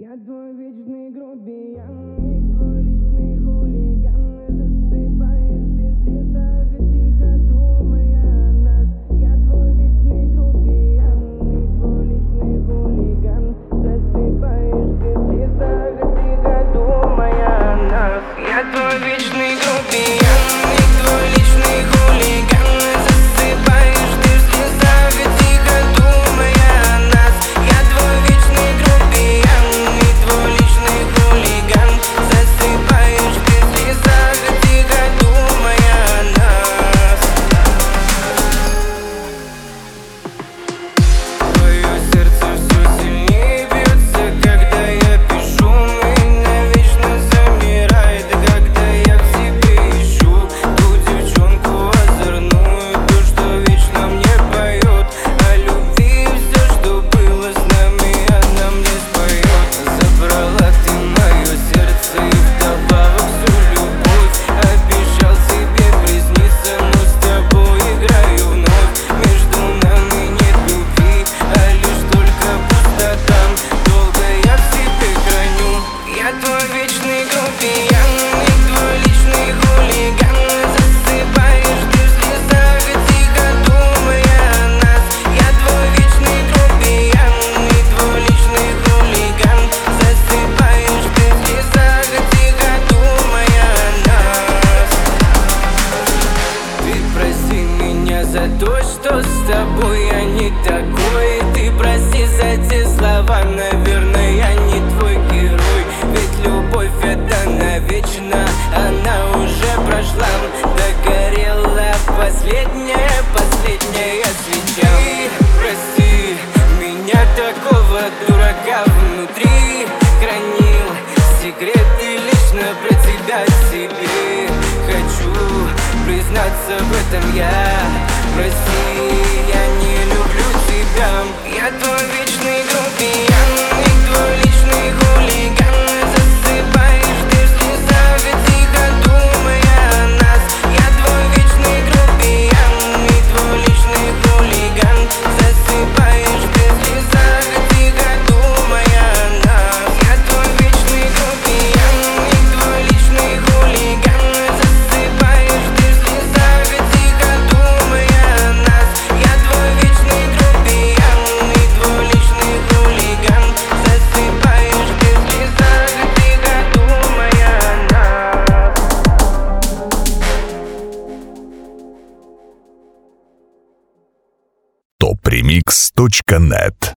Я твой вечный грубиян и твой личный хулиган. Засыпаешь ты в слезах, тихо думая о нас. Я твой вечный грубиян и твой личный хулиган. Засыпаешь ты в слезах, тихо думая о нас. Я твой вечный грубиян и твой личный хулиган. Засыпаешь ты в слезах, тихо думая о нас. Я твой вечный грубиян и твой личный хулиган. Засыпаешь ты в слезах, тихо думая о нас. Твое сердце все сильнее бьется, когда я пишу. Меня вечно замирает, когда я в себе ищу ту девчонку озорную, ту, что вечно мне поет о любви. Все, что было с нами, она мне споет. Забрала ты мое сердце и вдобавок всю любовь. Обещал себе присниться, но с тобой играю вновь. Между нами нет любви, а лишь только пустота. Долго я в себе храню. Я твой вечный грубиян и твой личный хулиган. Засыпаешь ты в слезах, тихо думая о нас. Я твой вечный грубиян и твой личный хулиган. Засыпаешь ты в слезах, тихо думая о нас. Ты прости меня за то, что с тобой я не такой. Ты прости за те слова, наверное, я не твой герой. Ведь любовь это навечно, она уже прошла. Догорела последняя свеча. Ты прости меня, такого дурака внутри. Хранил секреты лично про тебя себе. Хочу признаться в этом я. Прости, я не люблю тебя. Я твой вечный грубиян и твой личный хулиган. Засыпаешь ты в слезах, тихо думая о нас. Я твой вечный грубиян и твой личный хулиган. Засыпаешь ты в слезах, тихо думая о нас. Я твой вечный грубиян и твой личный хулиган. Засыпаешь ты в слезах, тихо думая о нас. Я твой вечный грубиян и твой личный хулиган. Засыпаешь ты в слезах, тихо думая о нас. topremix.net